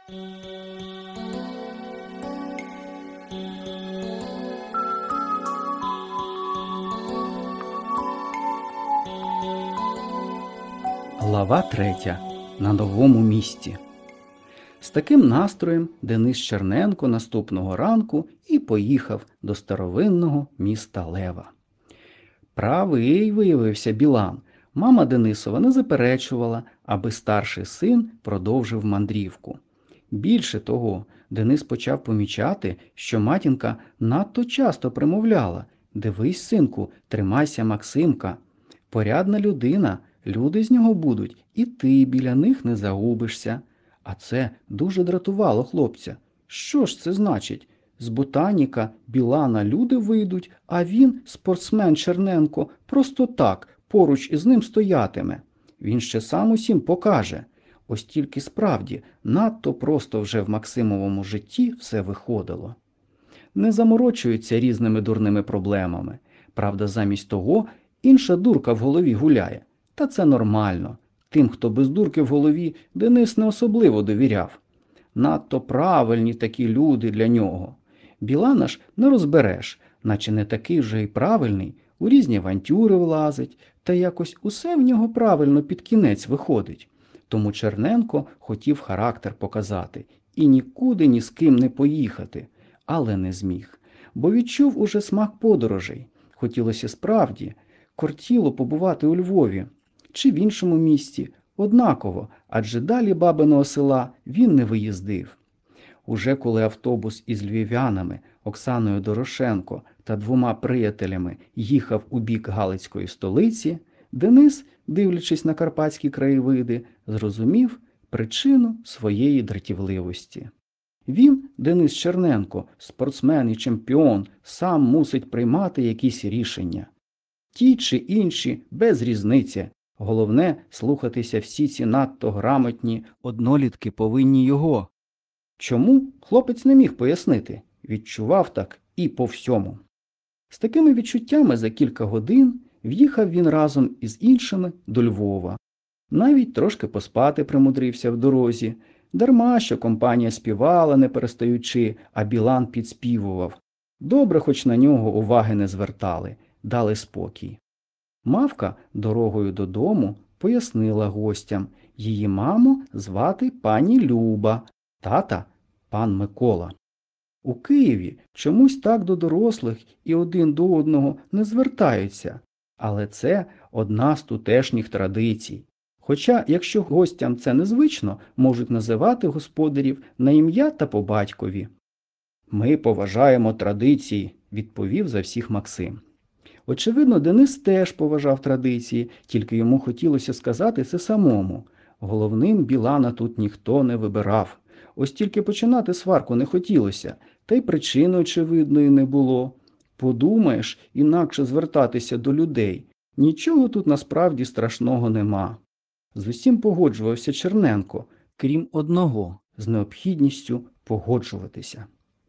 Глава 3. На новому місці. З таким настроєм Денис Черненко наступного ранку і поїхав до старовинного міста Лева. Правий виявився Білан. Мама Денисова не заперечувала, аби старший син продовжив мандрівку. Більше того, Денис почав помічати, що матінка надто часто примовляла: «Дивись, синку, тримайся Максимка. Порядна людина, люди з нього будуть, і ти біля них не загубишся». А це дуже дратувало хлопця. Що ж це значить? З ботаніка Білана люди вийдуть, а він, спортсмен Черненко, просто так поруч із ним стоятиме. Він ще сам усім покаже. Ось тільки справді надто просто вже в Максимовому житті все виходило. Не заморочуються різними дурними проблемами. Правда, замість того інша дурка в голові гуляє. Та це нормально. Тим, хто без дурки в голові, Денис не особливо довіряв. Надто правильні такі люди для нього. Білана ж не розбереш, наче не такий вже й правильний, у різні авантюри влазить, та якось усе в нього правильно під кінець виходить. Тому Черненко хотів характер показати і нікуди ні з ким не поїхати, але не зміг, бо відчув уже смак подорожей. Хотілося справді, кортіло побувати у Львові чи в іншому місті, однаково, адже далі бабиного села він не виїздив. Уже коли автобус із львів'янами, Оксаною Дорошенко та 2 приятелями їхав у бік Галицької столиці, Денис, дивлячись на карпатські краєвиди, зрозумів причину своєї дратівливості. Він, Денис Черненко, спортсмен і чемпіон, сам мусить приймати якісь рішення. Ті чи інші – без різниці. Головне – слухатися всі ці надто грамотні однолітки повинні його. Чому? Хлопець не міг пояснити. Відчував так і по всьому. З такими відчуттями за кілька годин в'їхав він разом із іншими до Львова. Навіть трошки поспати примудрився в дорозі. Дарма, що компанія співала, не перестаючи, а Білан підспівував. Добре, хоч на нього уваги не звертали, дали спокій. Мавка дорогою додому пояснила гостям: її маму звати пані Люба, тата – пан Микола. У Києві чомусь так до дорослих і один до одного не звертаються, але це одна з тутешніх традицій. Хоча, якщо гостям це незвично, можуть називати господарів на ім'я та по батькові. «Ми поважаємо традиції», – відповів за всіх Максим. Очевидно, Денис теж поважав традиції, тільки йому хотілося сказати це самому. Головним Білана тут ніхто не вибирав. Ось тільки починати сварку не хотілося, та й причини очевидної не було. Подумаєш, інакше звертатися до людей. Нічого тут насправді страшного нема. З усім погоджувався Черненко, крім одного – з необхідністю погоджуватися.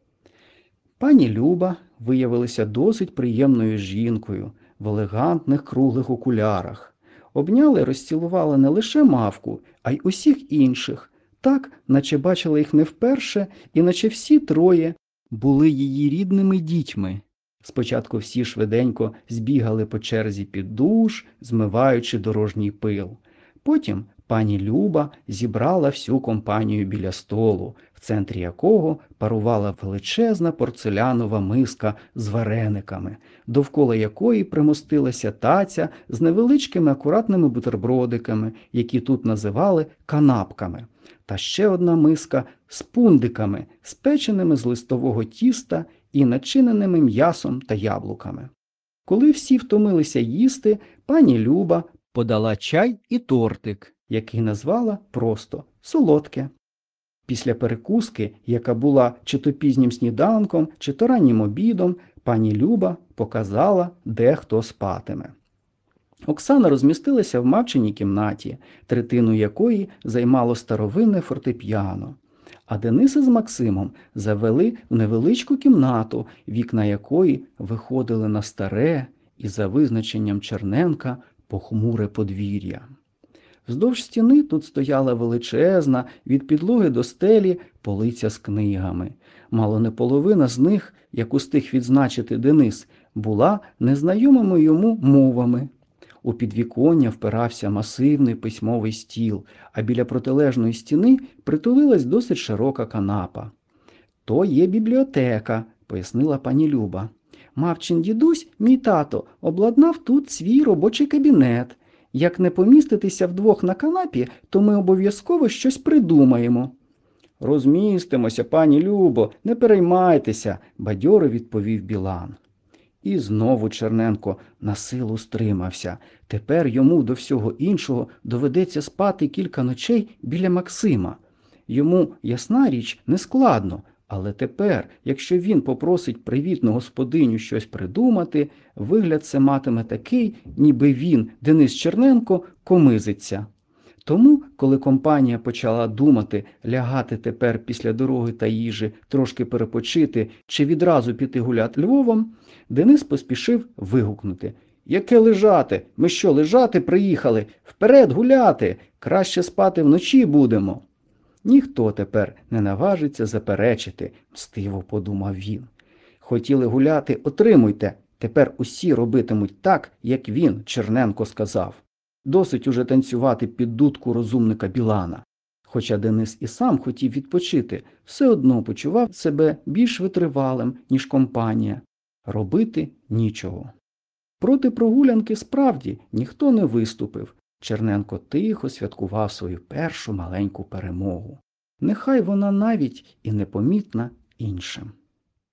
Пані Люба виявилася досить приємною жінкою в елегантних круглих окулярах. Обняли і розцілували не лише мавку, а й усіх інших, так, наче бачила їх не вперше, і наче всі троє були її рідними дітьми. Спочатку всі швиденько збігали по черзі під душ, змиваючи дорожній пил. Потім пані Люба зібрала всю компанію біля столу, в центрі якого парувала величезна порцелянова миска з варениками, довкола якої примостилася таця з невеличкими акуратними бутербродиками, які тут називали канапками, та ще одна миска з пундиками, спеченими з листового тіста і начиненими м'ясом та яблуками. Коли всі втомилися їсти, пані Люба подала чай і тортик, який назвала просто «солодке». Після перекуски, яка була чи то пізнім сніданком, чи то раннім обідом, пані Люба показала, де хто спатиме. Оксана розмістилася в мавчиній кімнаті, третину якої займало старовинне фортепіано. А Дениса з Максимом завели в невеличку кімнату, вікна якої виходили на старе і, за визначенням Черненка, похмуре подвір'я. Вздовж стіни тут стояла величезна, від підлоги до стелі, полиця з книгами. Мало не половина з них, як устиг відзначити Денис, була незнайомими йому мовами. У підвіконня впирався масивний письмовий стіл, а біля протилежної стіни притулилась досить широка канапа. «То є бібліотека», – пояснила пані Люба. «Мавчин дідусь, мій тато, обладнав тут свій робочий кабінет. Як не поміститися вдвох на канапі, то ми обов'язково щось придумаємо». «Розмістимося, пані Любо, не переймайтеся», – бадьоро відповів Білан. І знову Черненко на силу стримався. Тепер йому до всього іншого доведеться спати кілька ночей біля Максима. Йому, ясна річ, не складно, але тепер, якщо він попросить привітну господиню щось придумати, вигляд це матиме такий, ніби він, Денис Черненко, комизиться. Тому, коли компанія почала думати, лягати тепер після дороги та їжі, трошки перепочити чи відразу піти гуляти Львовом, Денис поспішив вигукнути: «Яке лежати? Ми що, лежати приїхали? Вперед гуляти! Краще спати вночі будемо!» Ніхто тепер не наважиться заперечити, мстиво подумав він. Хотіли гуляти – отримуйте. Тепер усі робитимуть так, як він, Черненко, сказав. Досить уже танцювати під дудку розумника Білана. Хоча Денис і сам хотів відпочити, все одно почував себе більш витривалим, ніж компанія. Робити нічого. Проти прогулянки справді ніхто не виступив. Черненко тихо святкував свою першу маленьку перемогу. Нехай вона навіть і непомітна іншим.